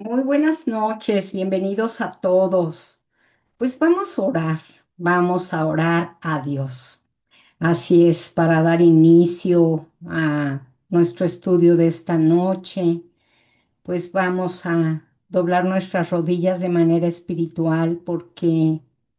Muy buenas noches, bienvenidos a todos. Pues vamos a orar a Dios. Así es, para dar inicio a nuestro estudio de esta noche, pues vamos a doblar nuestras rodillas de manera espiritual porque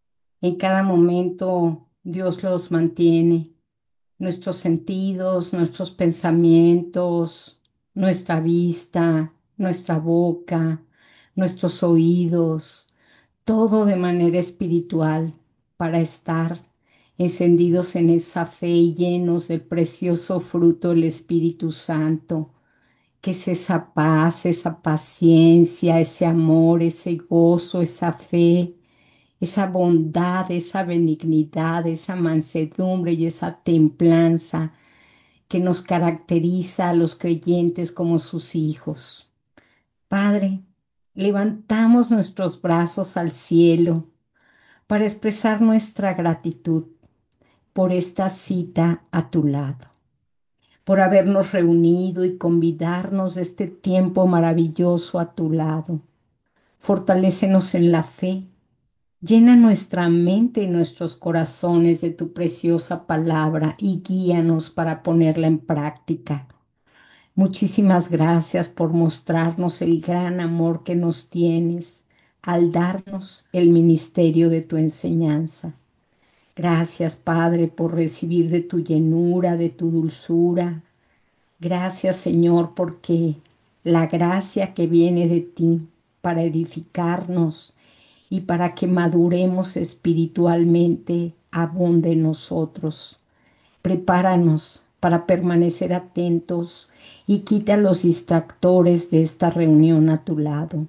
en cada momento Dios los mantiene, nuestros sentidos, nuestros pensamientos, nuestra vista, nuestra boca, nuestros oídos, todo de manera espiritual para estar encendidos en esa fe y llenos del precioso fruto del Espíritu Santo, que es esa paz, esa paciencia, ese amor, ese gozo, esa fe, esa bondad, esa benignidad, esa mansedumbre y esa templanza que nos caracteriza a los creyentes como sus hijos. Padre, levantamos nuestros brazos al cielo para expresar nuestra gratitud por esta cita a tu lado, por habernos reunido y convidarnos de este tiempo maravilloso a tu lado. Fortalécenos en la fe, llena nuestra mente y nuestros corazones de tu preciosa palabra y guíanos para ponerla en práctica. Muchísimas gracias por mostrarnos el gran amor que nos tienes al darnos el ministerio de tu enseñanza. Gracias, Padre, por recibir de tu llenura, de tu dulzura. Gracias, Señor, porque la gracia que viene de ti para edificarnos y para que maduremos espiritualmente abunde en nosotros. Prepáranos para permanecer atentos y quita los distractores de esta reunión a tu lado.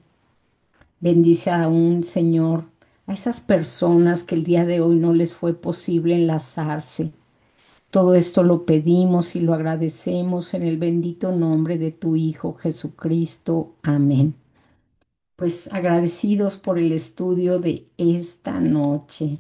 Bendice aún, Señor, a esas personas que el día de hoy no les fue posible enlazarse. Todo esto lo pedimos y lo agradecemos en el bendito nombre de tu Hijo Jesucristo. Amén. Pues agradecidos por el estudio de esta noche.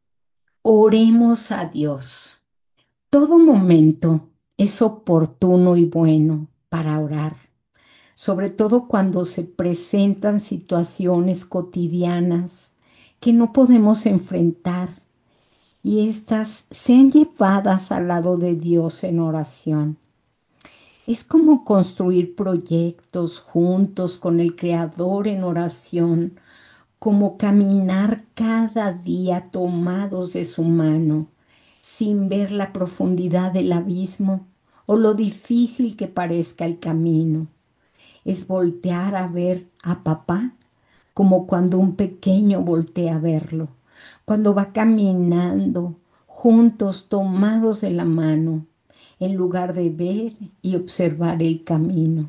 Oremos a Dios. Todo momento es oportuno y bueno para orar, sobre todo cuando se presentan situaciones cotidianas que no podemos enfrentar y estas sean llevadas al lado de Dios en oración. Es como construir proyectos juntos con el Creador en oración, como caminar cada día tomados de su mano, sin ver la profundidad del abismo o lo difícil que parezca el camino. Es voltear a ver a papá como cuando un pequeño voltea a verlo, cuando va caminando juntos tomados de la mano, en lugar de ver y observar el camino.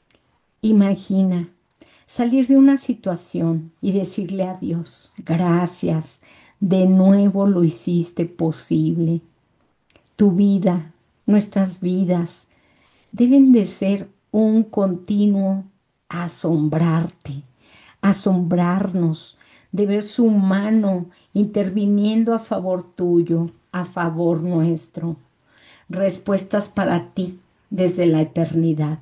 Imagina salir de una situación y decirle a Dios, gracias, de nuevo lo hiciste posible. Tu vida, nuestras vidas, deben de ser un continuo asombrarte, asombrarnos de ver su mano interviniendo a favor tuyo, a favor nuestro. Respuestas para ti desde la eternidad.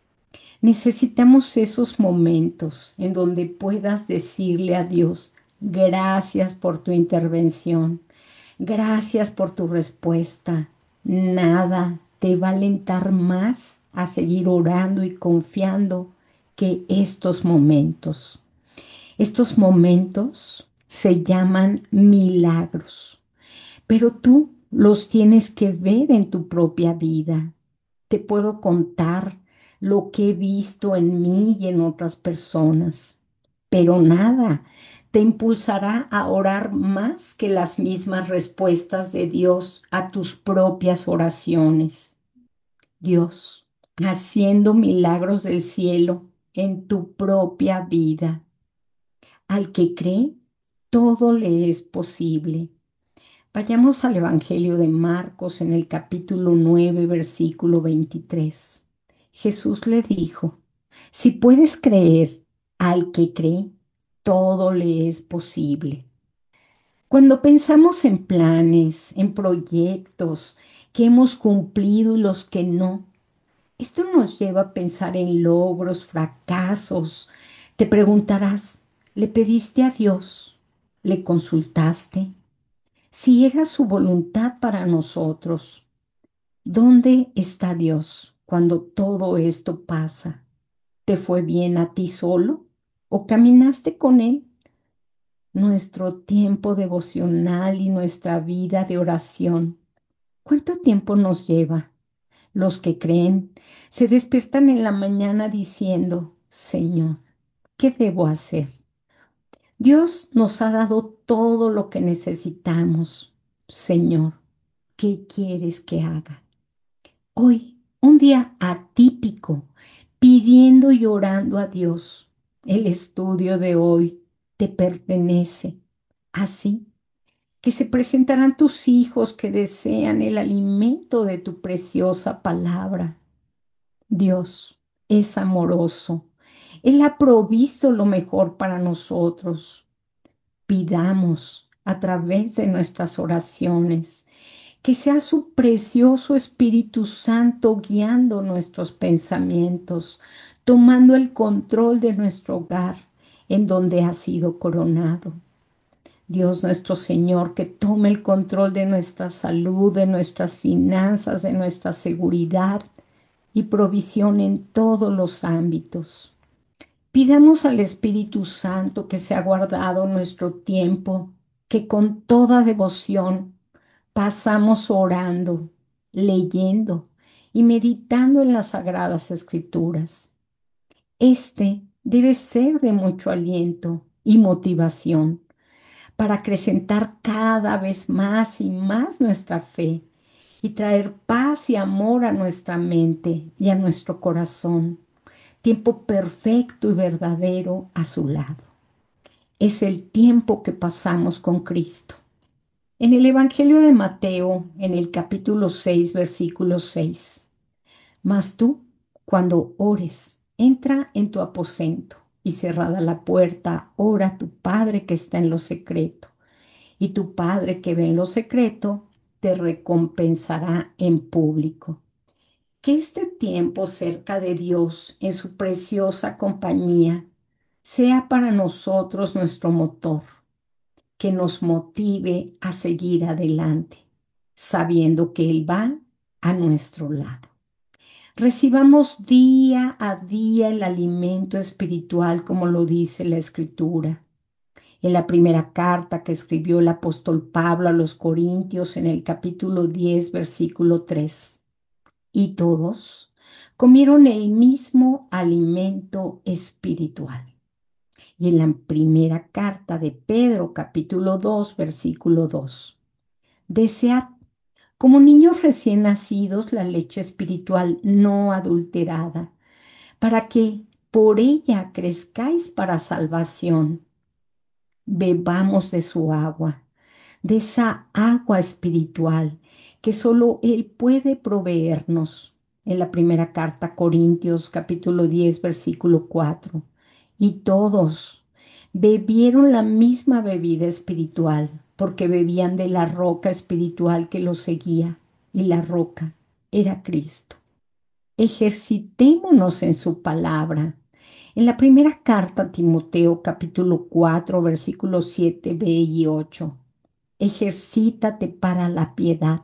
Necesitamos esos momentos en donde puedas decirle a Dios, gracias por tu intervención, gracias por tu respuesta. Nada te va a alentar más a seguir orando y confiando que estos momentos. Estos momentos se llaman milagros, pero tú los tienes que ver en tu propia vida. Te puedo contar lo que he visto en mí y en otras personas, pero nada te impulsará a orar más que las mismas respuestas de Dios a tus propias oraciones. Dios, haciendo milagros del cielo en tu propia vida. Al que cree, todo le es posible. Vayamos al Evangelio de Marcos en el capítulo 9, versículo 23. Jesús le dijo, si puedes creer al que cree, todo le es posible. Cuando pensamos en planes, en proyectos que hemos cumplido y los que no, esto nos lleva a pensar en logros, fracasos, Te preguntarás, ¿le pediste a Dios? ¿Le consultaste? Si era su voluntad para nosotros, ¿dónde está Dios cuando todo esto pasa? ¿Te fue bien a ti solo o caminaste con Él? Nuestro tiempo devocional y nuestra vida de oración, ¿cuánto tiempo nos lleva? Los que creen se despiertan en la mañana diciendo, Señor, ¿qué debo hacer? Dios nos ha dado todo lo que necesitamos. Señor, ¿qué quieres que haga? Hoy, un día atípico, pidiendo y orando a Dios. El estudio de hoy te pertenece. Así que se presentarán tus hijos que desean el alimento de tu preciosa palabra. Dios es amoroso. Él ha provisto lo mejor para nosotros. Pidamos a través de nuestras oraciones que sea su precioso Espíritu Santo guiando nuestros pensamientos, tomando el control de nuestro hogar en donde ha sido coronado. Dios nuestro Señor, que tome el control de nuestra salud, de nuestras finanzas, de nuestra seguridad y provisión en todos los ámbitos. Pidamos al Espíritu Santo que sea guardado nuestro tiempo, que con toda devoción pasamos orando, leyendo y meditando en las sagradas escrituras. Este debe ser de mucho aliento y motivación para acrecentar cada vez más y más nuestra fe y traer paz y amor a nuestra mente y a nuestro corazón. Tiempo perfecto y verdadero a su lado. Es el tiempo que pasamos con Cristo. En el Evangelio de Mateo, en el capítulo 6, versículo 6. Mas tú, cuando ores, entra en tu aposento y cerrada la puerta, ora a tu Padre que está en lo secreto. Y tu Padre que ve en lo secreto, te recompensará en público. Que este tiempo cerca de Dios, en su preciosa compañía, sea para nosotros nuestro motor, que nos motive a seguir adelante, sabiendo que Él va a nuestro lado. Recibamos día a día el alimento espiritual, como lo dice la Escritura. En la primera carta que escribió el apóstol Pablo a los Corintios en el capítulo 10, versículo 3. Y todos comieron el mismo alimento espiritual. Y en la primera carta de Pedro, capítulo 2, versículo 2. Desead, como niños recién nacidos, la leche espiritual no adulterada, para que por ella crezcáis para salvación. Bebamos de su agua, de esa agua espiritual que solo Él puede proveernos. En la primera carta a Corintios capítulo 10 versículo 4. Y todos bebieron la misma bebida espiritual porque bebían de la roca espiritual que los seguía y la roca era Cristo. Ejercitémonos en su palabra. En la primera carta a Timoteo capítulo 4 versículos 7b y 8. Ejercítate para la piedad,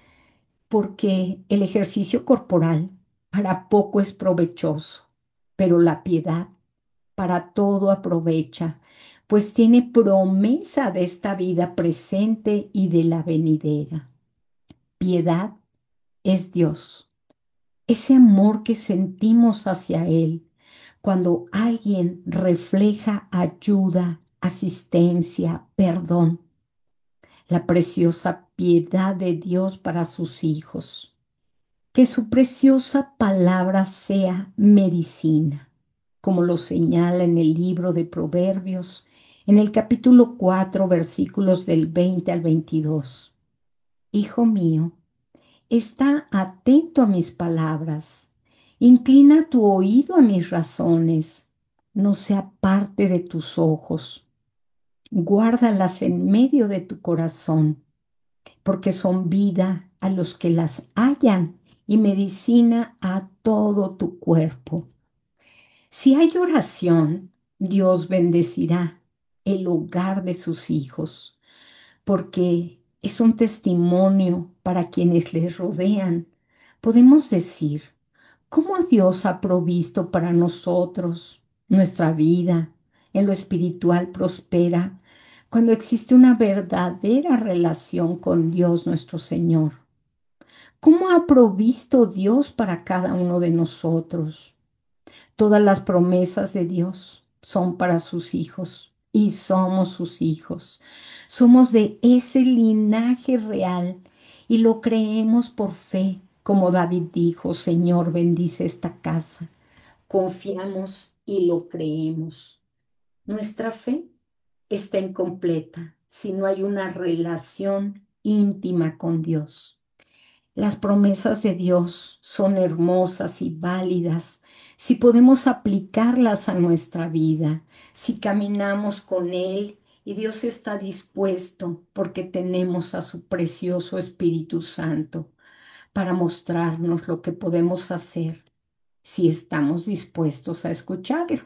porque el ejercicio corporal para poco es provechoso, pero la piedad para todo aprovecha, pues tiene promesa de esta vida presente y de la venidera. Piedad es Dios, ese amor que sentimos hacia Él cuando alguien refleja ayuda, asistencia, perdón, la preciosa piedad de Dios para sus hijos. Que su preciosa palabra sea medicina, como lo señala en el libro de Proverbios, en el capítulo 4, versículos del 20 al 22. Hijo mío, está atento a mis palabras, inclina tu oído a mis razones, no se aparte de tus ojos, guárdalas en medio de tu corazón porque son vida a los que las hallan y medicina a todo tu cuerpo. Si hay oración, Dios bendecirá el hogar de sus hijos, porque es un testimonio para quienes les rodean. Podemos decir, ¿cómo Dios ha provisto para nosotros? Nuestra vida en lo espiritual prospera cuando existe una verdadera relación con Dios nuestro Señor. ¿Cómo ha provisto Dios para cada uno de nosotros? Todas las promesas de Dios son para sus hijos y somos sus hijos. Somos de ese linaje real y lo creemos por fe, como David dijo, Señor, bendice esta casa. Confiamos y lo creemos. Nuestra fe está incompleta si no hay una relación íntima con Dios. Las promesas de Dios son hermosas y válidas si podemos aplicarlas a nuestra vida, si caminamos con Él y Dios está dispuesto porque tenemos a su precioso Espíritu Santo para mostrarnos lo que podemos hacer si estamos dispuestos a escucharlo.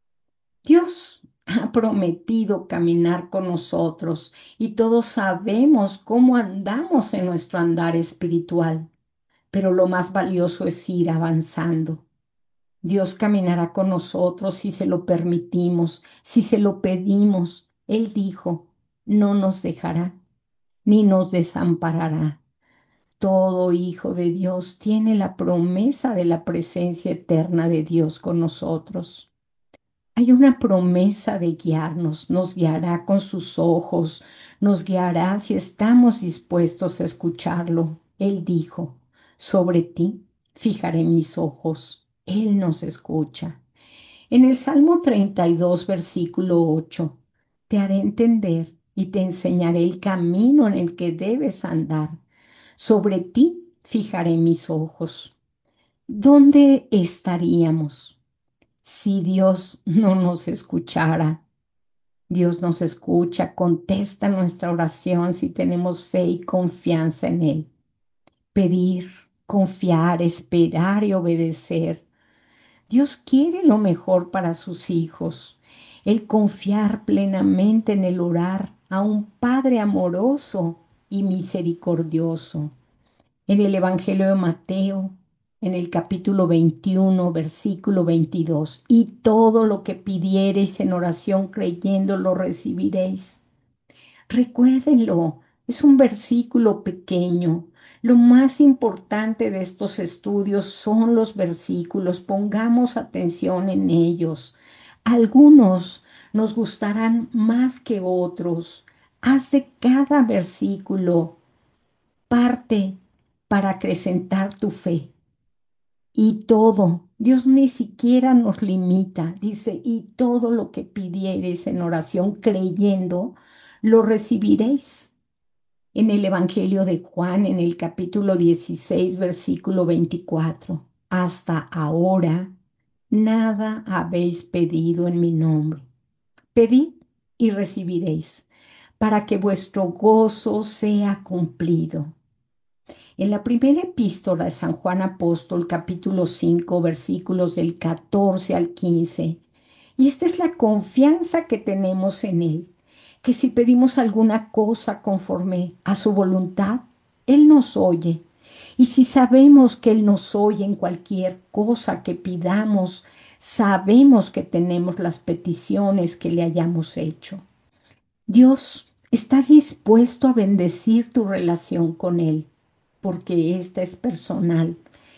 Dios ha prometido caminar con nosotros y todos sabemos cómo andamos en nuestro andar espiritual, pero lo más valioso es ir avanzando. Dios caminará con nosotros si se lo permitimos, si se lo pedimos. Él dijo, no nos dejará ni nos desamparará. Todo hijo de Dios tiene la promesa de la presencia eterna de Dios con nosotros. Hay una promesa de guiarnos, nos guiará con sus ojos, nos guiará si estamos dispuestos a escucharlo. Él dijo, sobre ti fijaré mis ojos. Él nos escucha. En el Salmo 32, versículo 8, te haré entender y te enseñaré el camino en el que debes andar. Sobre ti fijaré mis ojos. ¿Dónde estaríamos si Dios no nos escuchara? Dios nos escucha, contesta nuestra oración si tenemos fe y confianza en Él. Pedir, confiar, esperar y obedecer. Dios quiere lo mejor para sus hijos. El confiar plenamente en el orar a un Padre amoroso y misericordioso. En el Evangelio de Mateo, en el capítulo 21, versículo 22, y todo lo que pidiereis en oración creyendo lo recibiréis. Recuérdenlo, es un versículo pequeño. Lo más importante de estos estudios son los versículos. Pongamos atención en ellos. Algunos nos gustarán más que otros. Haz de cada versículo parte para acrecentar tu fe. Y todo, Dios ni siquiera nos limita, dice, y todo lo que pidiereis en oración creyendo, lo recibiréis. En el Evangelio de Juan, en el capítulo 16, versículo 24, hasta ahora nada habéis pedido en mi nombre. Pedid y recibiréis, para que vuestro gozo sea cumplido. En la primera epístola de San Juan Apóstol, capítulo 5, versículos del 14 al 15. Y esta es la confianza que tenemos en Él, que si pedimos alguna cosa conforme a su voluntad, Él nos oye. Y si sabemos que Él nos oye en cualquier cosa que pidamos, sabemos que tenemos las peticiones que le hayamos hecho. Dios está dispuesto a bendecir tu relación con Él, porque esta es personal,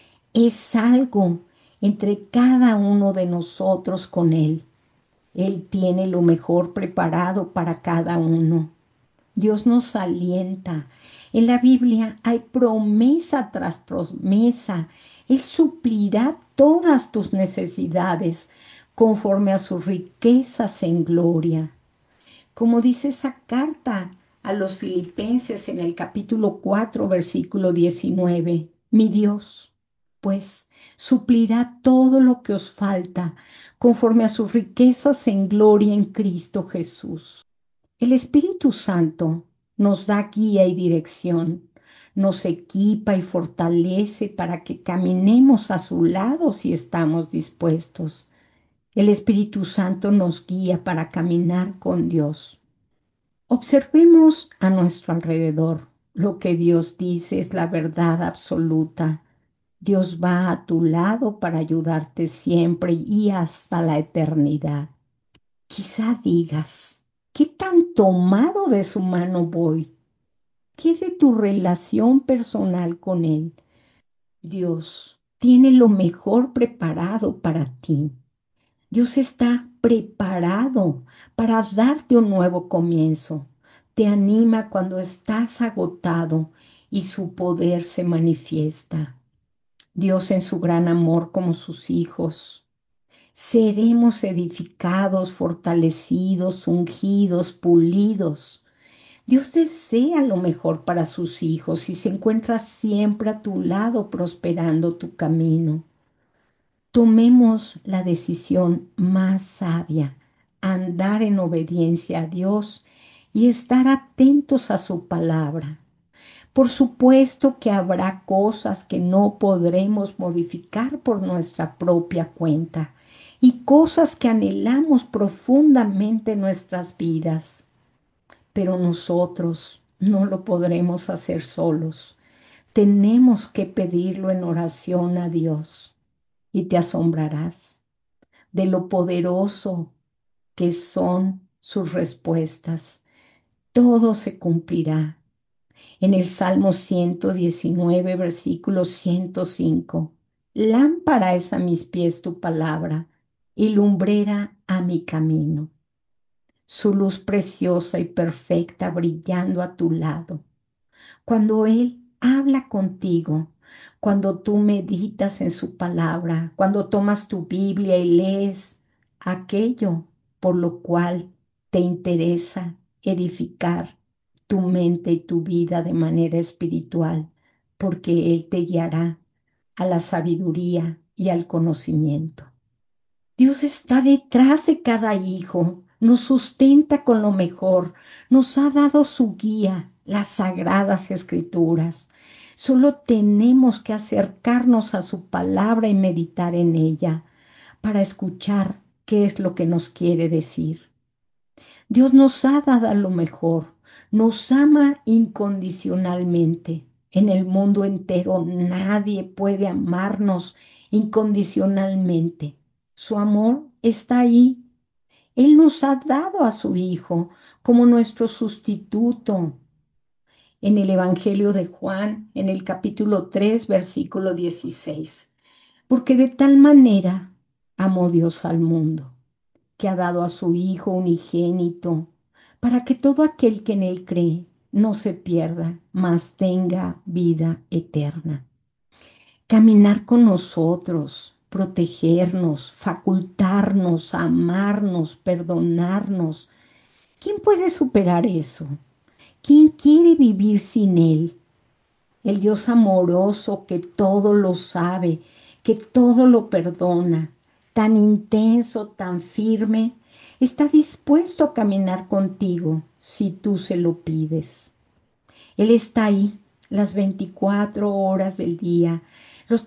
es algo entre cada uno de nosotros con Él. Él tiene lo mejor preparado para cada uno. Dios nos alienta. En la Biblia hay promesa tras promesa. Él suplirá todas tus necesidades conforme a sus riquezas en gloria. Como dice esa carta a los Filipenses en el capítulo 4, versículo 19, mi Dios, pues, suplirá todo lo que os falta conforme a sus riquezas en gloria en Cristo Jesús. El Espíritu Santo nos da guía y dirección, nos equipa y fortalece para que caminemos a su lado si estamos dispuestos. El Espíritu Santo nos guía para caminar con Dios. Observemos a nuestro alrededor. Lo que Dios dice es la verdad absoluta. Dios va a tu lado para ayudarte siempre y hasta la eternidad. Quizá digas, ¿qué tan tomado de su mano voy? ¿Qué de tu relación personal con Él? Dios tiene lo mejor preparado para ti. Dios está preparado para darte un nuevo comienzo. Te anima cuando estás agotado y su poder se manifiesta. Dios en su gran amor como sus hijos. Seremos edificados, fortalecidos, ungidos, pulidos. Dios desea lo mejor para sus hijos y se encuentra siempre a tu lado prosperando tu camino. Tomemos la decisión más sabia, andar en obediencia a Dios y estar atentos a su palabra. Por supuesto que habrá cosas que no podremos modificar por nuestra propia cuenta y cosas que anhelamos profundamente en nuestras vidas, pero nosotros no lo podremos hacer solos. Tenemos que pedirlo en oración a Dios y te asombrarás de lo poderoso que son sus respuestas. Todo se cumplirá. En el Salmo 119, versículo 105, lámpara es a mis pies tu palabra y lumbrera a mi camino. Su luz preciosa y perfecta brillando a tu lado. Cuando Él habla contigo, cuando tú meditas en su palabra, cuando tomas tu Biblia y lees aquello por lo cual te interesa edificar tu mente y tu vida de manera espiritual, porque Él te guiará a la sabiduría y al conocimiento. Dios está detrás de cada hijo, nos sustenta con lo mejor, nos ha dado su guía, las sagradas escrituras. Solo tenemos que acercarnos a su palabra y meditar en ella para escuchar qué es lo que nos quiere decir. Dios nos ha dado lo mejor, nos ama incondicionalmente. En el mundo entero nadie puede amarnos incondicionalmente. Su amor está ahí. Él nos ha dado a su Hijo como nuestro sustituto. En el Evangelio de Juan, en el capítulo 3, versículo 16. Porque de tal manera amó Dios al mundo que ha dado a su Hijo unigénito, para que todo aquel que en Él cree no se pierda, mas tenga vida eterna. Caminar con nosotros, protegernos, facultarnos, amarnos, perdonarnos. ¿Quién puede superar eso? ¿Quién quiere vivir sin Él? El Dios amoroso que todo lo sabe, que todo lo perdona, tan intenso, tan firme, está dispuesto a caminar contigo si tú se lo pides. Él está ahí las 24 horas del día, los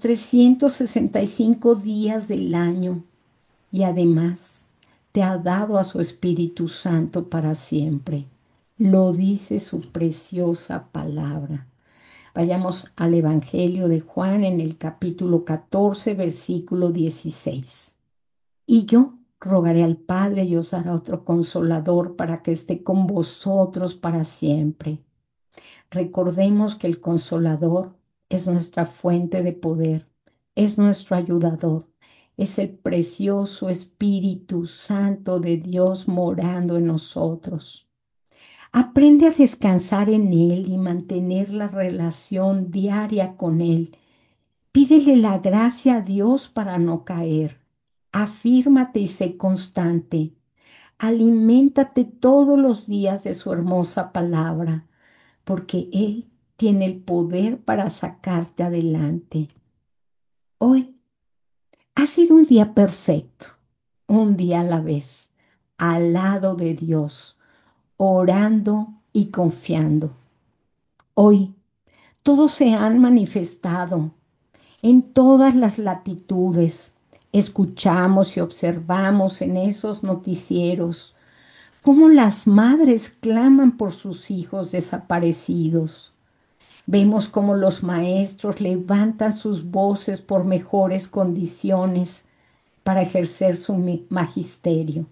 365 días del año y además te ha dado a su Espíritu Santo para siempre. Lo dice su preciosa palabra. Vayamos al Evangelio de Juan en el capítulo 14, versículo 16. Y yo rogaré al Padre y os dará otro consolador para que esté con vosotros para siempre. Recordemos que el consolador es nuestra fuente de poder, es nuestro ayudador, es el precioso Espíritu Santo de Dios morando en nosotros. Aprende a descansar en Él y mantener la relación diaria con Él. Pídele la gracia a Dios para no caer. Afírmate y sé constante. Aliméntate todos los días de su hermosa palabra, porque Él tiene el poder para sacarte adelante. Hoy ha sido un día perfecto, un día a la vez, al lado de Dios, orando y confiando. Hoy todos se han manifestado en todas las latitudes, Escuchamos y observamos en esos noticieros cómo las madres claman por sus hijos desaparecidos. Vemos cómo los maestros levantan sus voces por mejores condiciones para ejercer su magisterio.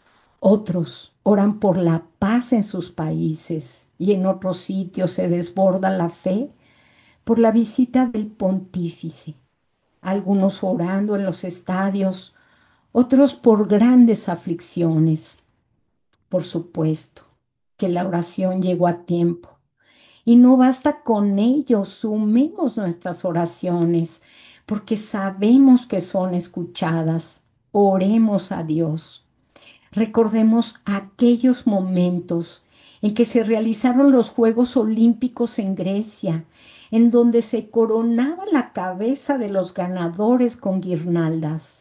Otros oran por la paz en sus países y en otros sitios se desborda la fe por la visita del pontífice. Algunos orando en los estadios, otros por grandes aflicciones. Por supuesto que la oración llegó a tiempo. Y no basta con ello, sumemos nuestras oraciones, porque sabemos que son escuchadas. Oremos a Dios. Recordemos aquellos momentos en que se realizaron los Juegos Olímpicos en Grecia, en donde se coronaba la cabeza de los ganadores con guirnaldas.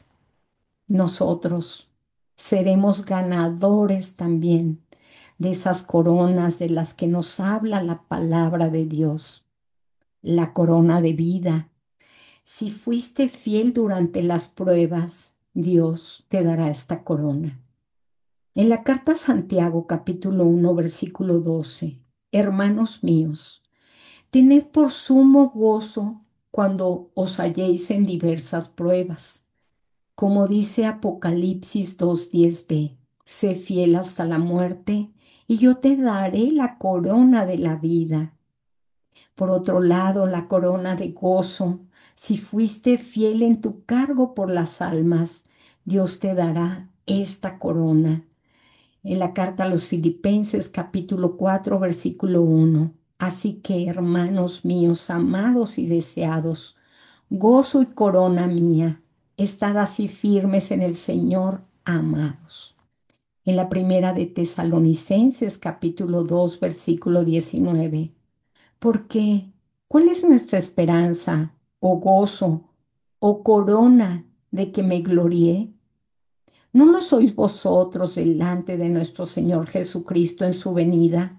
Nosotros seremos ganadores también de esas coronas de las que nos habla la palabra de Dios, la corona de vida. Si fuiste fiel durante las pruebas, Dios te dará esta corona. En la carta a Santiago, capítulo 1, versículo 12, hermanos míos, tened por sumo gozo cuando os halléis en diversas pruebas, como dice Apocalipsis 2:10b, sé fiel hasta la muerte y yo te daré la corona de la vida. Por otro lado, la corona de gozo, si fuiste fiel en tu cargo por las almas, Dios te dará esta corona. En la carta a los Filipenses capítulo 4 versículo 1. Así que, hermanos míos, amados y deseados, gozo y corona mía, estad así firmes en el Señor, amados. En la primera de Tesalonicenses capítulo 2 versículo 19. Porque, ¿cuál es nuestra esperanza, o gozo, o corona de que me glorié? ¿No lo sois vosotros delante de nuestro Señor Jesucristo en su venida?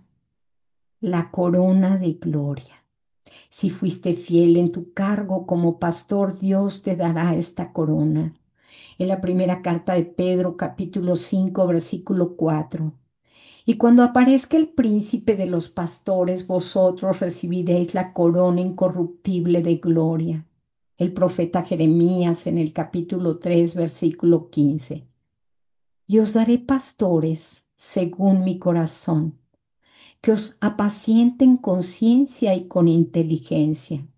La corona de gloria. Si fuiste fiel en tu cargo como pastor, Dios te dará esta corona. En la primera carta de Pedro, capítulo 5, versículo 4. Y cuando aparezca el príncipe de los pastores, vosotros recibiréis la corona incorruptible de gloria. El profeta Jeremías en el capítulo 3, versículo 15. Y os daré pastores según mi corazón, que os apacienten con ciencia y con inteligencia.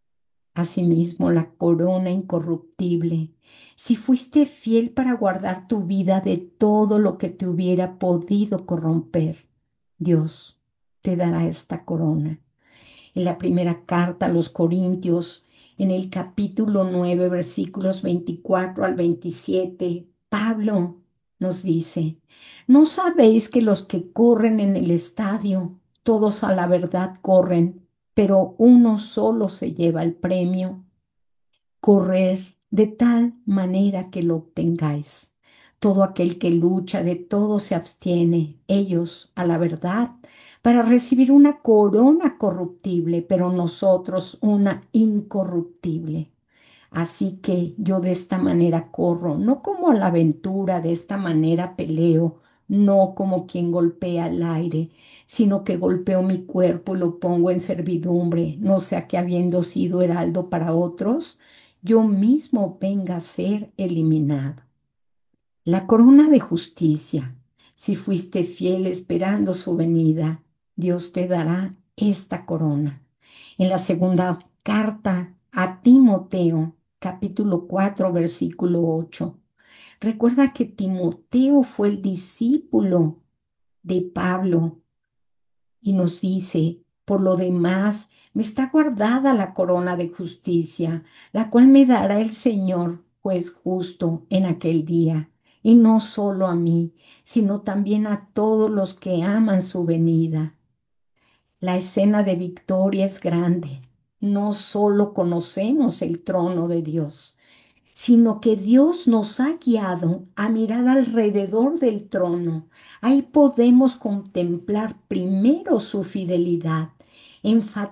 Asimismo, la corona incorruptible, si fuiste fiel para guardar tu vida de todo lo que te hubiera podido corromper, Dios te dará esta corona. En la primera carta a los Corintios, en el capítulo 9, versículos 24 al 27, Pablo nos dice, ¿no sabéis que los que corren en el estadio, todos a la verdad corren, pero uno solo se lleva el premio? Correr de tal manera que lo obtengáis. Todo aquel que lucha de todo se abstiene, ellos a la verdad, para recibir una corona corruptible, pero nosotros una incorruptible. Así que yo de esta manera corro, no como a la aventura, de esta manera peleo, no como quien golpea el aire, sino que golpeo mi cuerpo y lo pongo en servidumbre, no sea que habiendo sido heraldo para otros, yo mismo venga a ser eliminado. La corona de justicia, si fuiste fiel esperando su venida, Dios te dará esta corona. En la segunda carta a Timoteo, capítulo 4, versículo 8. Recuerda que Timoteo fue el discípulo de Pablo y nos dice, por lo demás, me está guardada la corona de justicia, la cual me dará el Señor, juez justo, en aquel día, y no solo a mí, sino también a todos los que aman su venida. La escena de victoria es grande. No solo conocemos el trono de Dios, sino que Dios nos ha guiado a mirar alrededor del trono. Ahí podemos contemplar primero su fidelidad,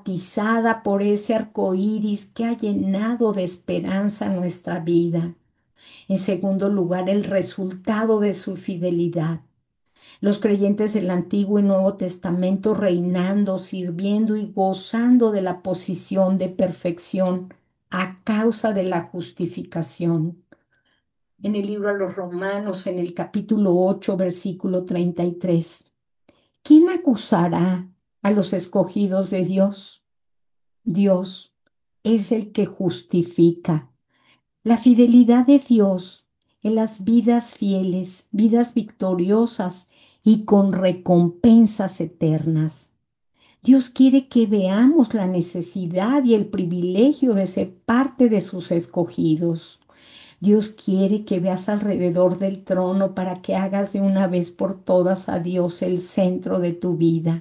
enfatizada por ese arco iris que ha llenado de esperanza nuestra vida. En segundo lugar, el resultado de su fidelidad. Los creyentes del Antiguo y Nuevo Testamento reinando, sirviendo y gozando de la posición de perfección a causa de la justificación. En el libro a los Romanos, en el capítulo 8, versículo 33. ¿Quién acusará a los escogidos de Dios? Dios es el que justifica. La fidelidad de Dios en las vidas fieles, vidas victoriosas y con recompensas eternas. Dios quiere que veamos la necesidad y el privilegio de ser parte de sus escogidos. Dios quiere que veas alrededor del trono para que hagas de una vez por todas a Dios el centro de tu vida.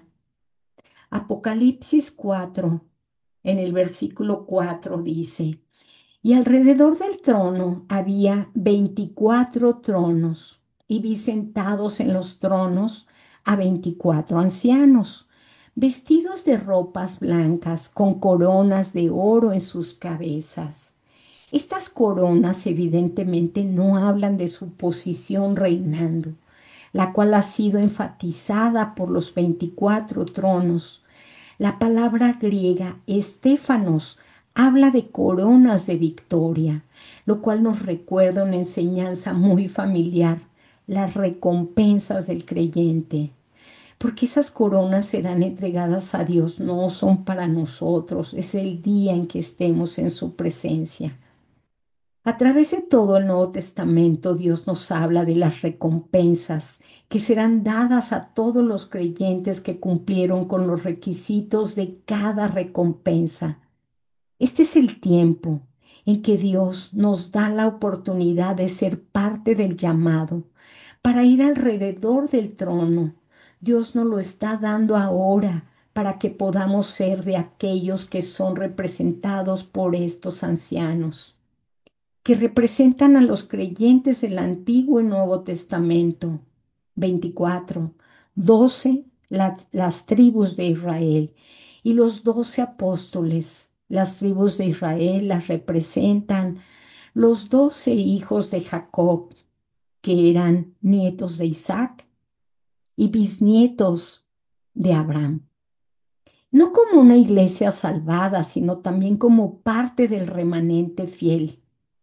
Apocalipsis 4, en el versículo 4 dice, y alrededor del trono había 24 tronos, y vi sentados en los tronos a 24 ancianos, vestidos de ropas blancas, con coronas de oro en sus cabezas. Estas coronas evidentemente no hablan de su posición reinando, la cual ha sido enfatizada por los 24 tronos. La palabra griega estéfanos habla de coronas de victoria, lo cual nos recuerda una enseñanza muy familiar, las recompensas del creyente. Porque esas coronas serán entregadas a Dios, no son para nosotros, es el día en que estemos en su presencia. A través de todo el Nuevo Testamento, Dios nos habla de las recompensas que serán dadas a todos los creyentes que cumplieron con los requisitos de cada recompensa. Este es el tiempo en que Dios nos da la oportunidad de ser parte del llamado para ir alrededor del trono. Dios nos lo está dando ahora para que podamos ser de aquellos que son representados por estos ancianos que representan a los creyentes del Antiguo y Nuevo Testamento. 24, 12 las tribus de Israel y los 12 apóstoles. Las tribus de Israel las representan los 12 hijos de Jacob, que eran nietos de Isaac y bisnietos de Abraham. No como una iglesia salvada, sino también como parte del remanente fiel.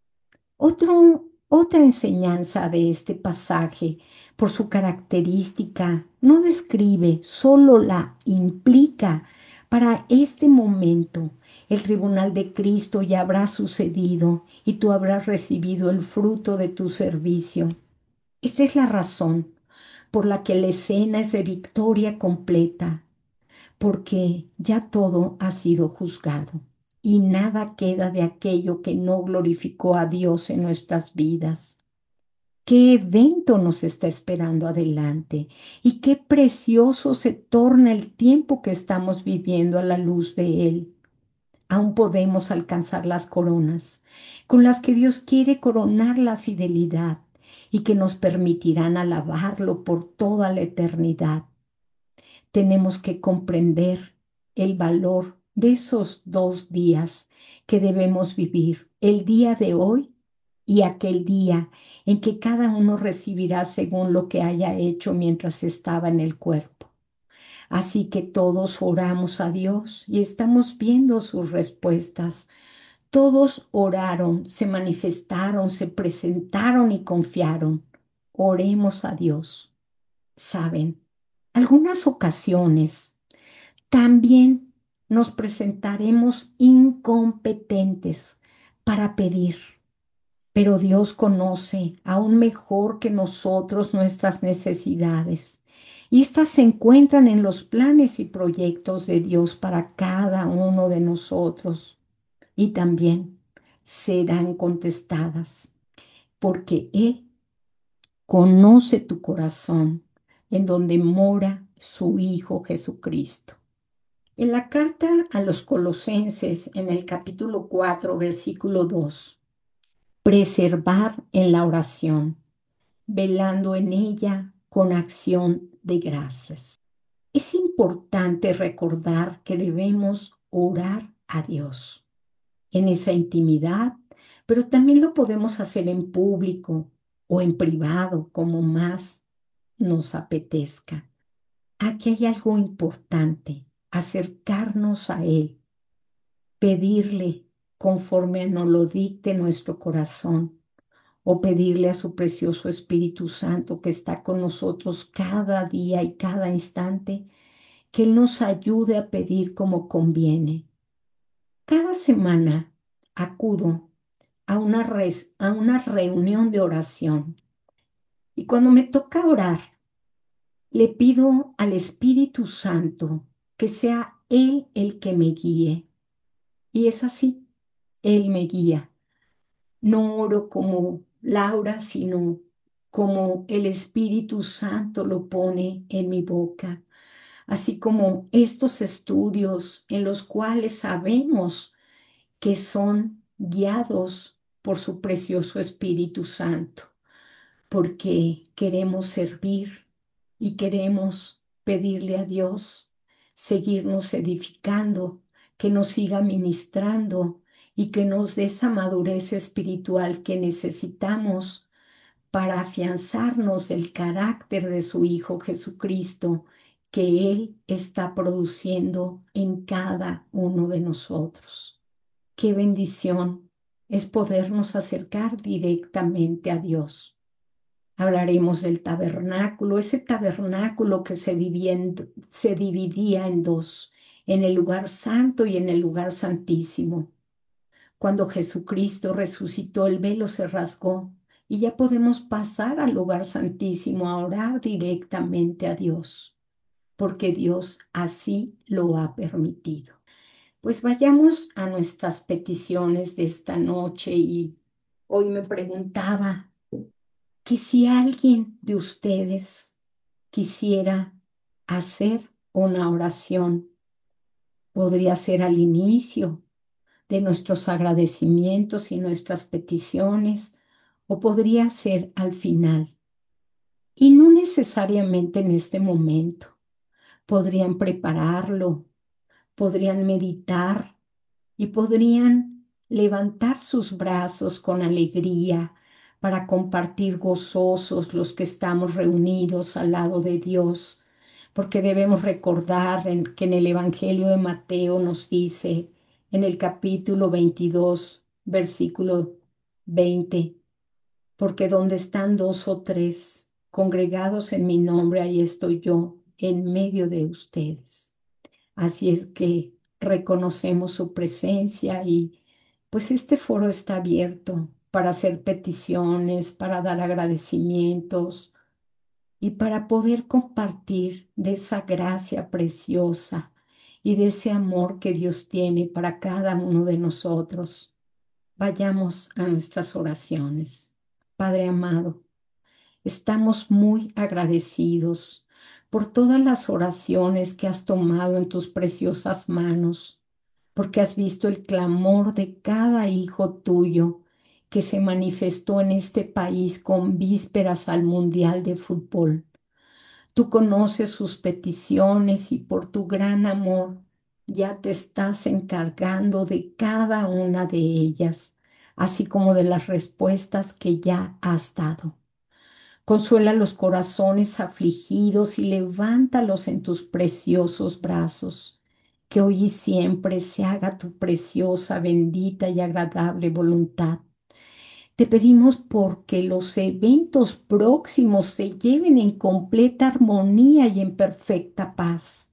Otra enseñanza de este pasaje, por su característica, no describe, solo la implica. Para este momento, el tribunal de Cristo ya habrá sucedido y tú habrás recibido el fruto de tu servicio. Esta es la razón por la que la escena es de victoria completa, porque ya todo ha sido juzgado y nada queda de aquello que no glorificó a Dios en nuestras vidas. ¿Qué evento nos está esperando adelante? Y qué precioso se torna el tiempo que estamos viviendo a la luz de Él. Aún podemos alcanzar las coronas con las que Dios quiere coronar la fidelidad y que nos permitirán alabarlo por toda la eternidad. Tenemos que comprender el valor de esos 2 días que debemos vivir, el día de hoy y aquel día en que cada uno recibirá según lo que haya hecho mientras estaba en el cuerpo. Así que todos oramos a Dios y estamos viendo sus respuestas. Todos oraron, se manifestaron, se presentaron y confiaron. Oremos a Dios. Saben, algunas ocasiones también nos presentaremos incompetentes para pedir, pero Dios conoce aún mejor que nosotros nuestras necesidades y estas se encuentran en los planes y proyectos de Dios para cada uno de nosotros y también serán contestadas porque Él conoce tu corazón en donde mora su Hijo Jesucristo. En la carta a los Colosenses, en el capítulo 4, versículo 2, preservar en la oración, velando en ella con acción de gracias. Es importante recordar que debemos orar a Dios en esa intimidad pero también lo podemos hacer en público o en privado, como más nos apetezca. Aquí hay algo importante, acercarnos a Él, pedirle conforme nos lo dicte nuestro corazón, o pedirle a su precioso Espíritu Santo que está con nosotros cada día y cada instante, que Él nos ayude a pedir como conviene. Cada semana acudo a una reunión de oración y cuando me toca orar, le pido al Espíritu Santo que sea Él el que me guíe. Y es así, Él me guía. No oro como Laura, sino como el Espíritu Santo lo pone en mi boca. Así como estos estudios en los cuales sabemos que son guiados por su precioso Espíritu Santo, porque queremos servir y queremos pedirle a Dios seguirnos edificando, que nos siga ministrando y que nos dé esa madurez espiritual que necesitamos para afianzarnos del carácter de su Hijo Jesucristo, que Él está produciendo en cada uno de nosotros. Qué bendición es podernos acercar directamente a Dios. Hablaremos del tabernáculo, ese tabernáculo que se dividía en dos, en el lugar santo y en el lugar santísimo. Cuando Jesucristo resucitó, el velo se rasgó y ya podemos pasar al lugar santísimo a orar directamente a Dios, porque Dios así lo ha permitido. Pues vayamos a nuestras peticiones de esta noche y hoy me preguntaba que si alguien de ustedes quisiera hacer una oración, podría ser al inicio de nuestros agradecimientos y nuestras peticiones, o podría ser al final. Y no necesariamente en este momento. Podrían prepararlo, podrían meditar y podrían levantar sus brazos con alegría para compartir gozosos los que estamos reunidos al lado de Dios, porque debemos recordar que en el Evangelio de Mateo nos dice, en el capítulo 22, versículo 20, porque donde están dos o tres congregados en mi nombre, ahí estoy yo en medio de ustedes. Así es que reconocemos su presencia y pues este foro está abierto para hacer peticiones, para dar agradecimientos y para poder compartir de esa gracia preciosa y de ese amor que Dios tiene para cada uno de nosotros. Vayamos a nuestras oraciones. Padre amado, estamos muy agradecidos por todas las oraciones que has tomado en tus preciosas manos, porque has visto el clamor de cada hijo tuyo que se manifestó en este país con vísperas al Mundial de Fútbol. Tú conoces sus peticiones y por tu gran amor ya te estás encargando de cada una de ellas, así como de las respuestas que ya has dado. Consuela los corazones afligidos y levántalos en tus preciosos brazos. Que hoy y siempre se haga tu preciosa, bendita y agradable voluntad. Te pedimos porque los eventos próximos se lleven en completa armonía y en perfecta paz.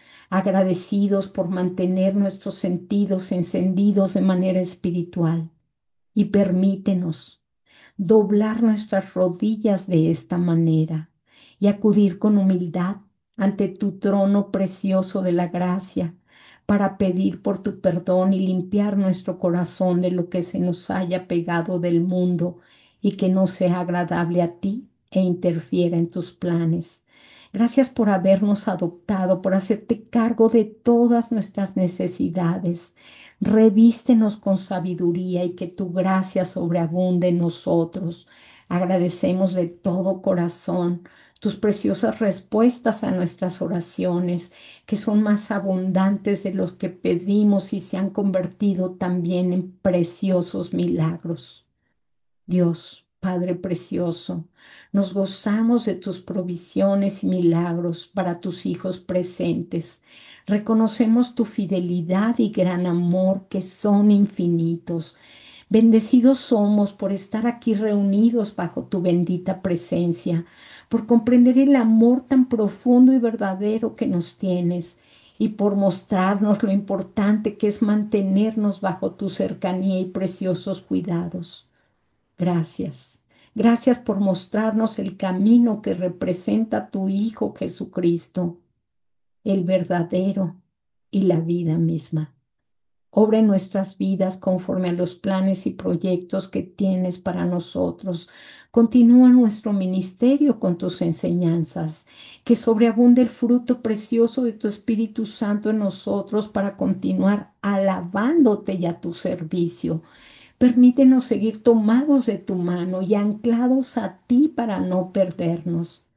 Agradecidos por mantener nuestros sentidos encendidos de manera espiritual. Y permítenos doblar nuestras rodillas de esta manera y acudir con humildad ante tu trono precioso de la gracia para pedir por tu perdón y limpiar nuestro corazón de lo que se nos haya pegado del mundo y que no sea agradable a ti e interfiera en tus planes. Gracias por habernos adoptado, por hacerte cargo de todas nuestras necesidades. Revístenos con sabiduría y que tu gracia sobreabunde en nosotros Agradecemos de todo corazón tus preciosas respuestas a nuestras oraciones, que son más abundantes de los que pedimos y se han convertido también en preciosos milagros. Dios, Padre precioso, nos gozamos de tus provisiones y milagros para tus hijos presentes. Reconocemos tu fidelidad y gran amor que son infinitos. Bendecidos somos por estar aquí reunidos bajo tu bendita presencia, por comprender el amor tan profundo y verdadero que nos tienes y por mostrarnos lo importante que es mantenernos bajo tu cercanía y preciosos cuidados. Gracias. Gracias por mostrarnos el camino que representa tu Hijo Jesucristo, el verdadero y la vida misma. Obra en nuestras vidas conforme a los planes y proyectos que tienes para nosotros. Continúa nuestro ministerio con tus enseñanzas, que sobreabunde el fruto precioso de tu Espíritu Santo en nosotros para continuar alabándote y a tu servicio. Permítenos seguir tomados de tu mano y anclados a ti para no perdernos.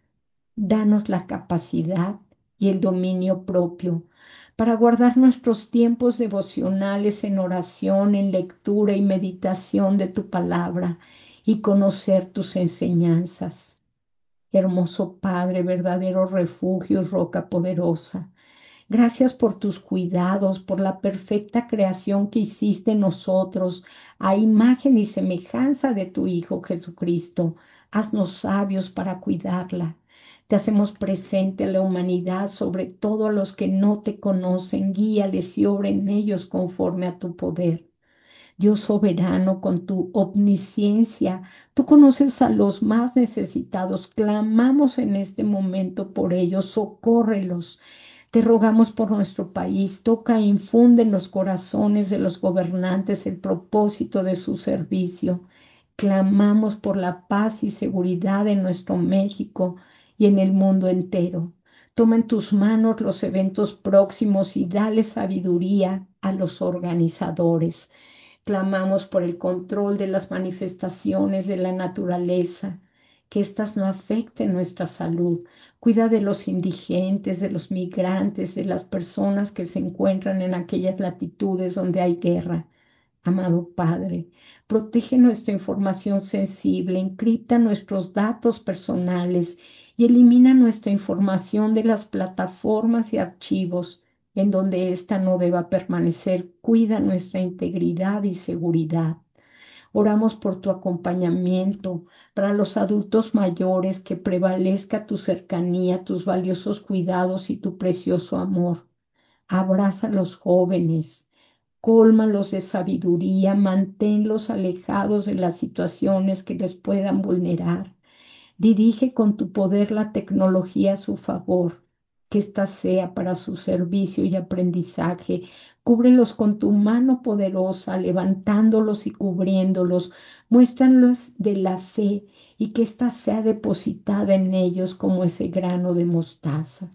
Danos la capacidad y el dominio propio para guardar nuestros tiempos devocionales en oración, en lectura y meditación de tu palabra y conocer tus enseñanzas. Hermoso Padre, verdadero refugio y roca poderosa. Gracias por tus cuidados, por la perfecta creación que hiciste en nosotros, a imagen y semejanza de tu Hijo Jesucristo. Haznos sabios para cuidarla. Te hacemos presente a la humanidad, sobre todo a los que no te conocen. Guíales y obra en ellos conforme a tu poder. Dios soberano, con tu omnisciencia, tú conoces a los más necesitados. Clamamos en este momento por ellos, socórrelos. Te rogamos por nuestro país, toca e infunde en los corazones de los gobernantes el propósito de su servicio. Clamamos por la paz y seguridad en nuestro México y en el mundo entero. Toma en tus manos los eventos próximos y dale sabiduría a los organizadores. Clamamos por el control de las manifestaciones de la naturaleza, que éstas no afecten nuestra salud. Cuida de los indigentes, de los migrantes, de las personas que se encuentran en aquellas latitudes donde hay guerra. Amado Padre, protege nuestra información sensible, encripta nuestros datos personales y elimina nuestra información de las plataformas y archivos en donde ésta no deba permanecer. Cuida nuestra integridad y seguridad. Oramos por tu acompañamiento para los adultos mayores, que prevalezca tu cercanía, tus valiosos cuidados y tu precioso amor. Abraza a los jóvenes, cólmalos de sabiduría, manténlos alejados de las situaciones que les puedan vulnerar. Dirige con tu poder la tecnología a su favor, que ésta sea para su servicio y aprendizaje. Cúbrelos con tu mano poderosa, levantándolos y cubriéndolos. Muéstralos de la fe y que ésta sea depositada en ellos como ese grano de mostaza.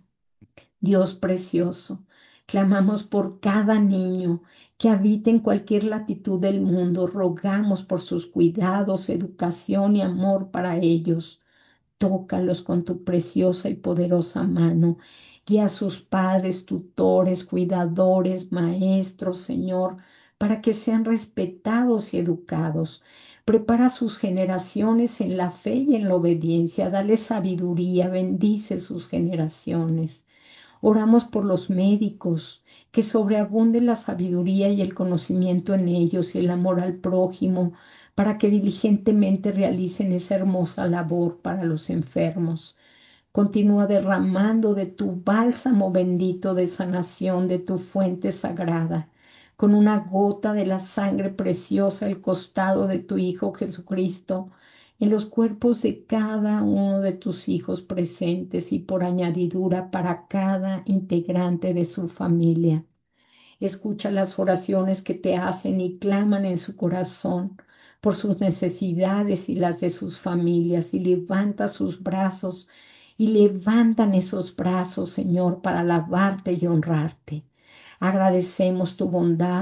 Dios precioso, clamamos por cada niño que habite en cualquier latitud del mundo. Rogamos por sus cuidados, educación y amor para ellos. Tócalos con tu preciosa y poderosa mano. Guía a sus padres, tutores, cuidadores, maestros, Señor, para que sean respetados y educados. Prepara sus generaciones en la fe y en la obediencia. Dale sabiduría, bendice sus generaciones. Oramos por los médicos, que sobreabunde la sabiduría y el conocimiento en ellos y el amor al prójimo, para que diligentemente realicen esa hermosa labor para los enfermos. Continúa derramando de tu bálsamo bendito de sanación, de tu fuente sagrada, con una gota de la sangre preciosa al costado de tu Hijo Jesucristo, en los cuerpos de cada uno de tus hijos presentes y por añadidura para cada integrante de su familia. Escucha las oraciones que te hacen y claman en su corazón por sus necesidades y las de sus familias, y levanta sus brazos y levantan esos brazos, Señor, para alabarte y honrarte. Agradecemos tu bondad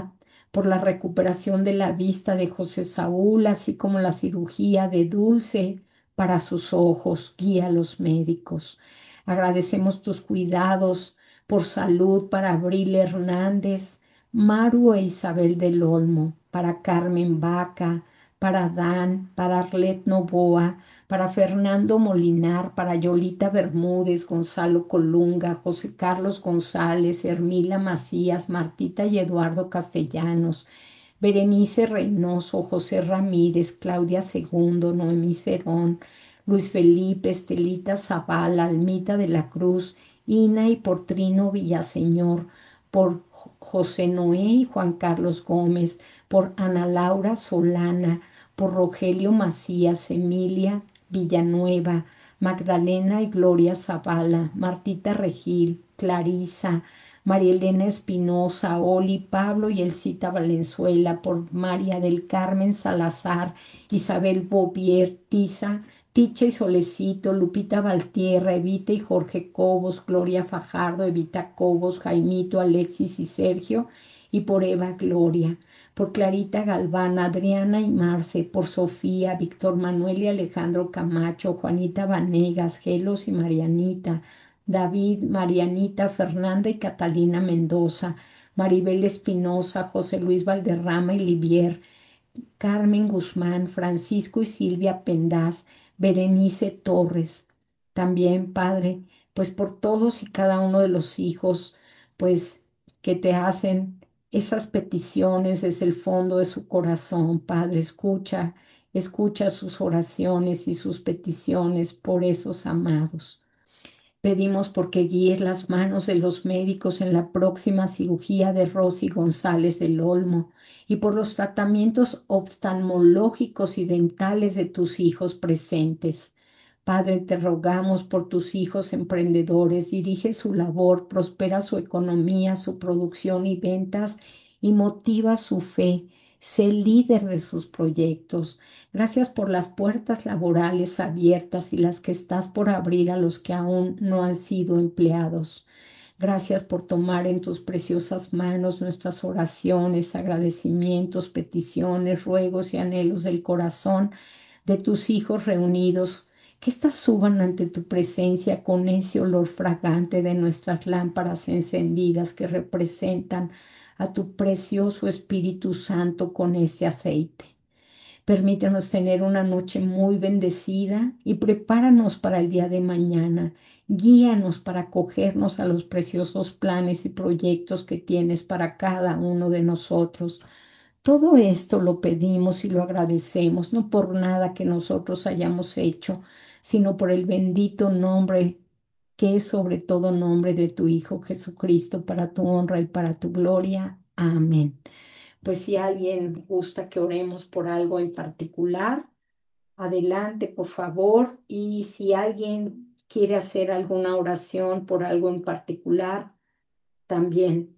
por la recuperación de la vista de José Saúl, así como la cirugía de Dulce para sus ojos. Guía a los médicos. Agradecemos tus cuidados por salud para Abril Hernández, Maru e Isabel del Olmo, para Carmen Vaca, para Dan, para Arlet Novoa, para Fernando Molinar, para Yolita Bermúdez, Gonzalo Colunga, José Carlos González, Hermila Macías, Martita y Eduardo Castellanos, Berenice Reynoso, José Ramírez, Claudia Segundo, Noemí Cerón, Luis Felipe, Estelita Zavala, Almita de la Cruz, Ina y Portrino Villaseñor, por José Noé y Juan Carlos Gómez, por Ana Laura Solana, por Rogelio Macías, Emilia Villanueva, Magdalena y Gloria Zavala, Martita Regil, Clarisa, María Elena Espinosa, Oli, Pablo y Elcita Valenzuela, por María del Carmen Salazar, Isabel Bovier, Tiza, Ticha y Solecito, Lupita Valtierra, Evita y Jorge Cobos, Gloria Fajardo, Evita Cobos, Jaimito, Alexis y Sergio, y por Eva Gloria, por Clarita Galván, Adriana y Marce, por Sofía, Víctor Manuel y Alejandro Camacho, Juanita Vanegas, Gelos y Marianita, David, Marianita, Fernanda y Catalina Mendoza, Maribel Espinosa, José Luis Valderrama y Livier, Carmen Guzmán, Francisco y Silvia Pendaz, Berenice Torres. También, Padre, pues por todos y cada uno de los hijos, pues que te hacen esas peticiones desde el fondo de su corazón, Padre, escucha, escucha sus oraciones y sus peticiones por esos amados. Pedimos porque guíes las manos de los médicos en la próxima cirugía de Rosy González del Olmo y por los tratamientos oftalmológicos y dentales de tus hijos presentes. Padre, te rogamos por tus hijos emprendedores, dirige su labor, prospera su economía, su producción y ventas y motiva su fe. Sé líder de sus proyectos. Gracias por las puertas laborales abiertas y las que estás por abrir a los que aún no han sido empleados. Gracias por tomar en tus preciosas manos nuestras oraciones, agradecimientos, peticiones, ruegos y anhelos del corazón de tus hijos reunidos, que éstas suban ante tu presencia con ese olor fragante de nuestras lámparas encendidas que representan a tu precioso Espíritu Santo con ese aceite. Permítenos tener una noche muy bendecida y prepáranos para el día de mañana. Guíanos para acogernos a los preciosos planes y proyectos que tienes para cada uno de nosotros. Todo esto lo pedimos y lo agradecemos, no por nada que nosotros hayamos hecho, sino por el bendito nombre que es sobre todo nombre de tu Hijo Jesucristo, para tu honra y para tu gloria. Amén. Pues si alguien gusta que oremos por algo en particular, adelante, por favor. Y si alguien quiere hacer alguna oración por algo en particular, también.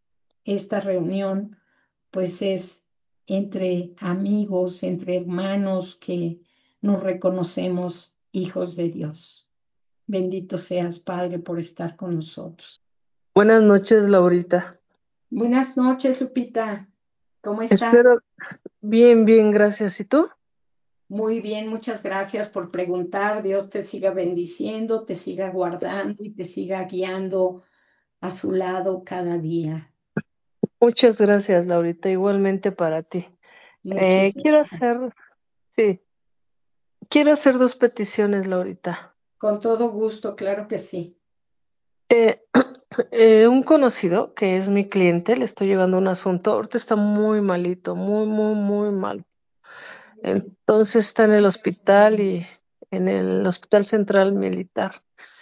Esta reunión, pues es entre amigos, entre hermanos que nos reconocemos hijos de Dios. Bendito seas, Padre, por estar con nosotros. Buenas noches, Laurita. Buenas noches, Lupita. ¿Cómo estás? Espero bien, bien, gracias. ¿Y tú? Muy bien, muchas gracias por preguntar. Dios te siga bendiciendo, te siga guardando y te siga guiando a su lado cada día. Muchas gracias, Laurita. Igualmente para ti. Muchísimas Quiero gracias. hacer, sí, quiero hacer dos peticiones, Laurita. Con todo gusto, claro que sí. Eh, un conocido que es mi cliente, le estoy llevando un asunto. Ahorita está muy malito, muy, muy, muy mal. Entonces está en el hospital y en el Hospital Central Militar.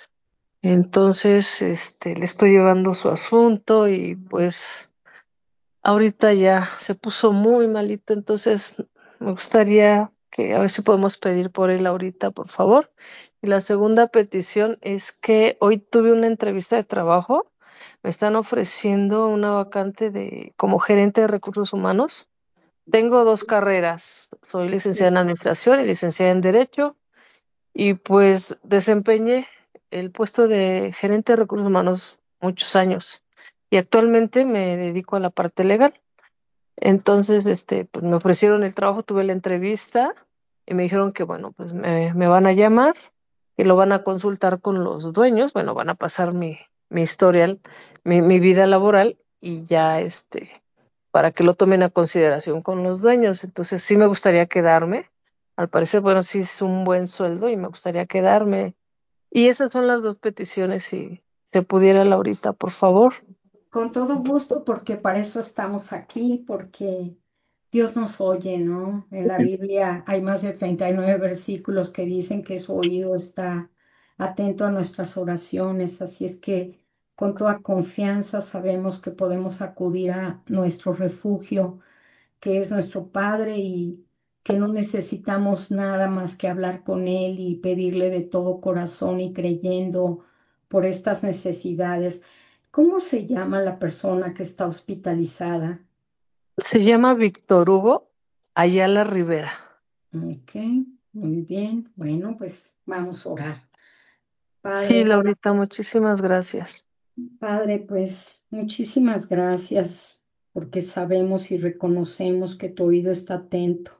Entonces, le estoy llevando su asunto y pues ahorita ya se puso muy malito, entonces me gustaría que a ver si podemos pedir por él ahorita, por favor. Y la segunda petición es que hoy tuve una entrevista de trabajo. Me están ofreciendo una vacante de como gerente de recursos humanos. Tengo dos carreras. Soy licenciada Sí. en administración y licenciada en derecho. Y pues desempeñé el puesto de gerente de recursos humanos muchos años. Y actualmente me dedico a la parte legal. Entonces, pues me ofrecieron el trabajo, tuve la entrevista y me dijeron que, bueno, pues me van a llamar, que lo van a consultar con los dueños, bueno, van a pasar mi historial, mi vida laboral y ya, para que lo tomen a consideración con los dueños. Entonces, sí me gustaría quedarme. Al parecer, bueno, sí es un buen sueldo y me gustaría quedarme. Y esas son las dos peticiones, si se pudiera, Laurita, por favor. Con todo gusto, porque para eso estamos aquí, porque Dios nos oye, ¿no? En la Biblia hay más de 39 versículos que dicen que su oído está atento a nuestras oraciones, así es que con toda confianza sabemos que podemos acudir a nuestro refugio, que es nuestro Padre, y que no necesitamos nada más que hablar con Él y pedirle de todo corazón y creyendo por estas necesidades. ¿Cómo se llama la persona que está hospitalizada? Se llama Víctor Hugo Ayala Rivera. Ok, muy bien. Bueno, pues vamos a orar. Sí, Padre, Laurita, muchísimas gracias. Padre, pues muchísimas gracias porque sabemos y reconocemos que tu oído está atento.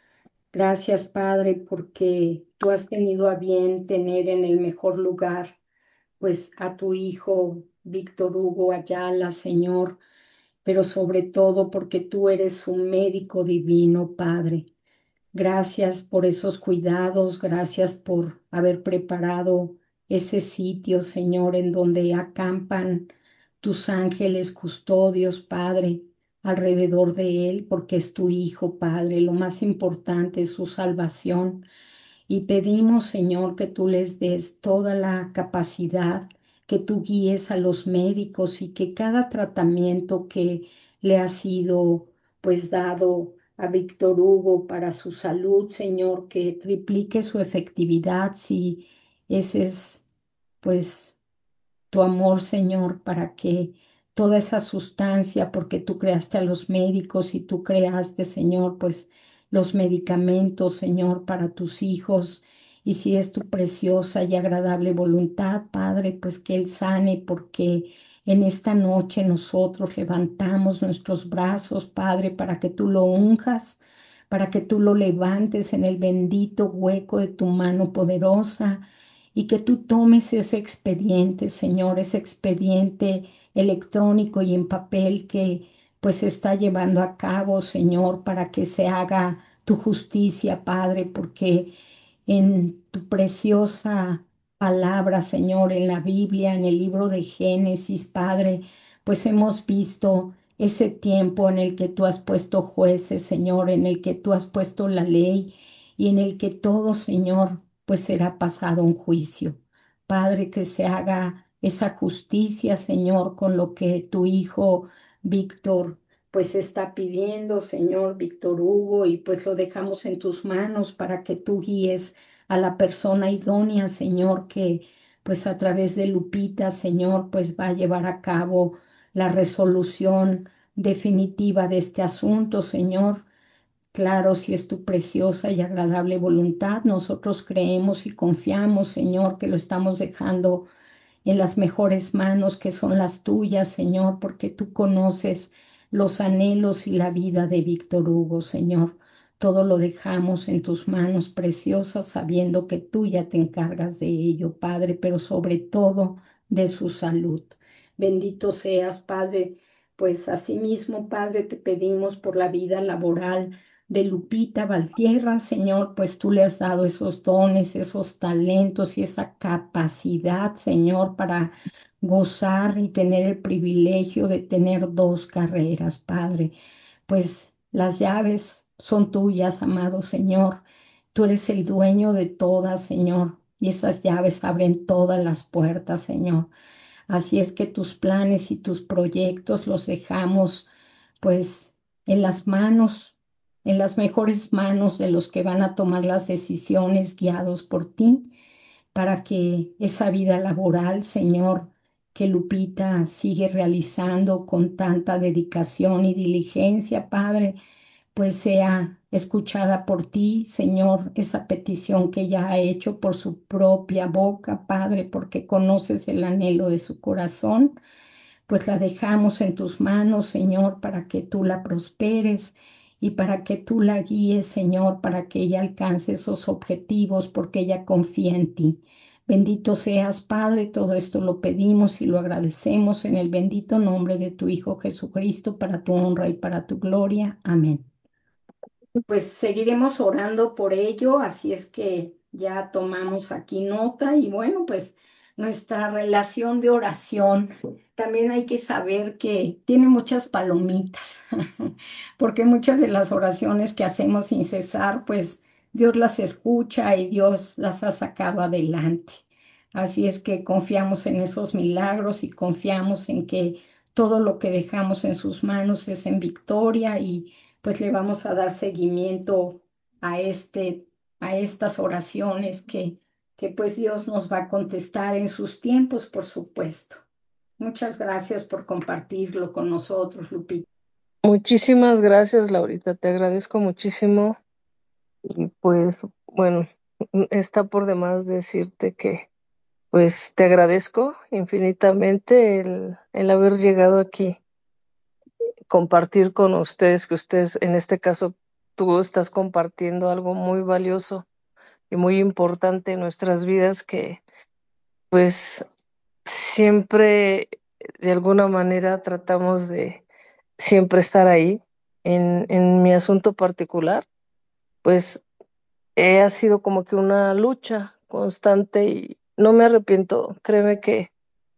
Gracias, Padre, porque tú has tenido a bien tener en el mejor lugar, pues a tu hijo Víctor Hugo Ayala, Señor, pero sobre todo porque tú eres un médico divino, Padre. Gracias por esos cuidados, gracias por haber preparado ese sitio, Señor, en donde acampan tus ángeles custodios, Padre, alrededor de él, porque es tu hijo, Padre. Lo más importante es su salvación. Y pedimos, Señor, que tú les des toda la capacidad, que tú guíes a los médicos y que cada tratamiento que le ha sido pues dado a Víctor Hugo para su salud, Señor, que triplique su efectividad, si ese es pues tu amor, Señor, para que toda esa sustancia, porque tú creaste a los médicos y tú creaste, Señor, pues los medicamentos, Señor, para tus hijos. Y si es tu preciosa y agradable voluntad, Padre, pues que Él sane, porque en esta noche nosotros levantamos nuestros brazos, Padre, para que tú lo unjas, para que tú lo levantes en el bendito hueco de tu mano poderosa y que tú tomes ese expediente, Señor, ese expediente electrónico y en papel que pues se está llevando a cabo, Señor, para que se haga tu justicia, Padre, porque en tu preciosa palabra, Señor, en la Biblia, en el libro de Génesis, Padre, pues hemos visto ese tiempo en el que tú has puesto jueces, Señor, en el que tú has puesto la ley y en el que todo, Señor, pues será pasado un juicio. Padre, que se haga esa justicia, Señor, con lo que tu hijo Víctor pues está pidiendo, Señor Víctor Hugo, y pues lo dejamos en tus manos para que tú guíes a la persona idónea, Señor, que pues a través de Lupita, Señor, pues va a llevar a cabo la resolución definitiva de este asunto, Señor. Claro, si es tu preciosa y agradable voluntad, nosotros creemos y confiamos, Señor, que lo estamos dejando en las mejores manos que son las tuyas, Señor, porque tú conoces los anhelos y la vida de Víctor Hugo, Señor. Todo lo dejamos en tus manos preciosas, sabiendo que tú ya te encargas de ello, Padre, pero sobre todo de su salud. Bendito seas, Padre, pues asimismo, Padre, te pedimos por la vida laboral de Lupita Valtierra, Señor, pues tú le has dado esos dones, esos talentos y esa capacidad, Señor, para gozar y tener el privilegio de tener dos carreras, Padre. Pues las llaves son tuyas, amado Señor. Tú eres el dueño de todas, Señor, y esas llaves abren todas las puertas, Señor. Así es que tus planes y tus proyectos los dejamos pues en las manos, en las mejores manos de los que van a tomar las decisiones guiados por ti, para que esa vida laboral, Señor, que Lupita sigue realizando con tanta dedicación y diligencia, Padre, pues sea escuchada por ti, Señor, esa petición que ella ha hecho por su propia boca, Padre, porque conoces el anhelo de su corazón. pues la dejamos en tus manos, Señor, para que tú la prosperes y para que tú la guíes, Señor, para que ella alcance esos objetivos, porque ella confía en ti. Bendito seas, Padre, todo esto lo pedimos y lo agradecemos en el bendito nombre de tu Hijo Jesucristo, para tu honra y para tu gloria. Amén. Pues seguiremos orando por ello, así es que ya tomamos aquí nota y bueno, pues nuestra relación de oración también hay que saber que tiene muchas palomitas, porque muchas de las oraciones que hacemos sin cesar, pues Dios las escucha y Dios las ha sacado adelante. Así es que confiamos en esos milagros y confiamos en que todo lo que dejamos en sus manos es en victoria y pues le vamos a dar seguimiento a a estas oraciones que pues Dios nos va a contestar en sus tiempos, por supuesto. Muchas gracias por compartirlo con nosotros, Lupita. Muchísimas gracias, Laurita, te agradezco muchísimo y pues bueno, está por demás decirte que pues te agradezco infinitamente el haber llegado aquí, compartir con ustedes, que ustedes, en este caso, tú estás compartiendo algo muy valioso y muy importante en nuestras vidas que pues siempre de alguna manera tratamos de siempre estar ahí. En mi asunto particular, pues ha sido como que una lucha constante y no me arrepiento. Créeme que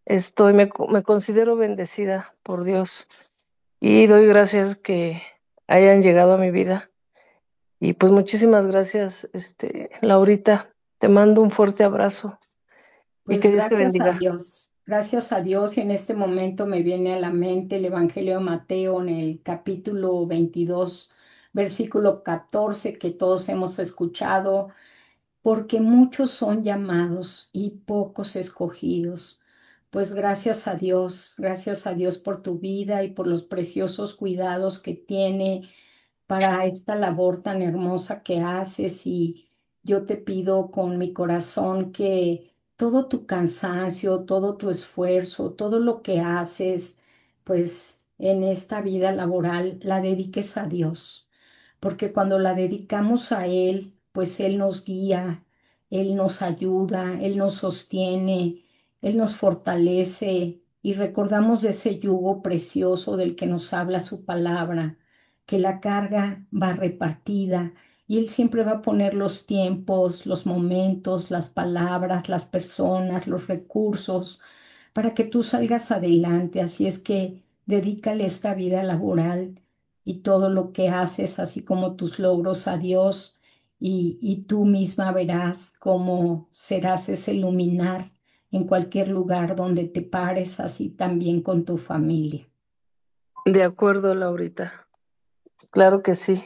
me considero bendecida por Dios y doy gracias que hayan llegado a mi vida. Y pues muchísimas gracias, Laurita. Te mando un fuerte abrazo y Pues que Dios te bendiga. gracias a Dios, y en este momento me viene a la mente el Evangelio de Mateo en el capítulo 22, versículo 14, que todos hemos escuchado, porque muchos son llamados y pocos escogidos. Pues gracias a Dios por tu vida y por los preciosos cuidados que tiene para esta labor tan hermosa que haces y yo te pido con mi corazón que todo tu cansancio, todo tu esfuerzo, todo lo que haces, pues en esta vida laboral, la dediques a Dios, porque cuando la dedicamos a Él, pues Él nos guía, Él nos ayuda, Él nos sostiene, Él nos fortalece y recordamos de ese yugo precioso del que nos habla su palabra, que la carga va repartida y Él siempre va a poner los tiempos, los momentos, las palabras, las personas, los recursos para que tú salgas adelante. Así es que dedícale esta vida laboral y todo lo que haces, así como tus logros a Dios y tú misma verás cómo serás ese luminar en cualquier lugar donde te pares, así también con tu familia. De acuerdo, Laurita. Claro que sí.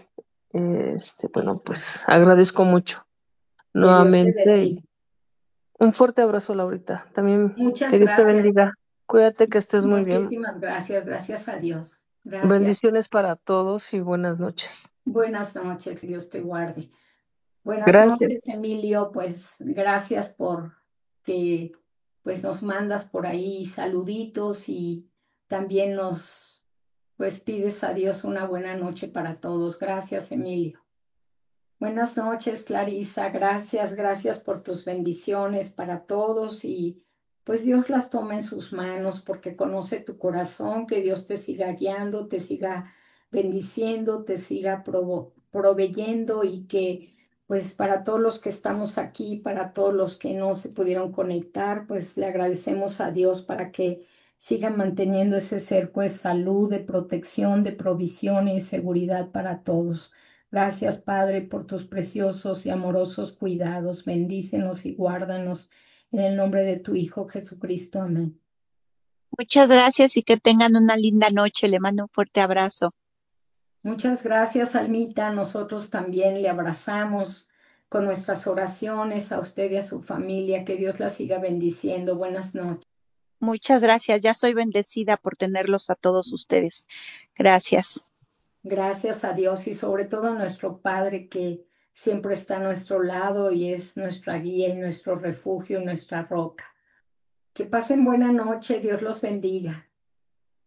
Bueno, pues agradezco mucho Que Dios te nuevamente. bendiga. Y un fuerte abrazo, Laurita. También que Muchas Dios te gracias. bendiga. Cuídate, que estés muy bien. Muchísimas gracias. Gracias a Dios. Gracias. Bendiciones para todos y buenas noches. Buenas noches. Dios te guarde. Buenas noches, Gracias. Emilio. Pues gracias por que pues nos mandas por ahí saluditos y también nos pues pides a Dios una buena noche para todos. Gracias, Emilio. Buenas noches, Clarisa. Gracias, gracias por tus bendiciones para todos y pues Dios las toma en sus manos porque conoce tu corazón, que Dios te siga guiando, te siga bendiciendo, te siga proveyendo y que pues para todos los que estamos aquí, para todos los que no se pudieron conectar, pues le agradecemos a Dios para que sigan manteniendo ese cerco de salud, de protección, de provisión y seguridad para todos. Gracias, Padre, por tus preciosos y amorosos cuidados. Bendícenos y guárdanos en el nombre de tu Hijo Jesucristo. Amén. Muchas gracias y que tengan una linda noche. Le mando un fuerte abrazo. Muchas gracias, Almita. Nosotros también le abrazamos con nuestras oraciones a usted y a su familia. Que Dios la siga bendiciendo. Buenas noches. Muchas gracias. Ya soy bendecida por tenerlos a todos ustedes. Gracias. Gracias a Dios y sobre todo a nuestro Padre que siempre está a nuestro lado y es nuestra guía y nuestro refugio y nuestra roca. Que pasen buena noche. Dios los bendiga.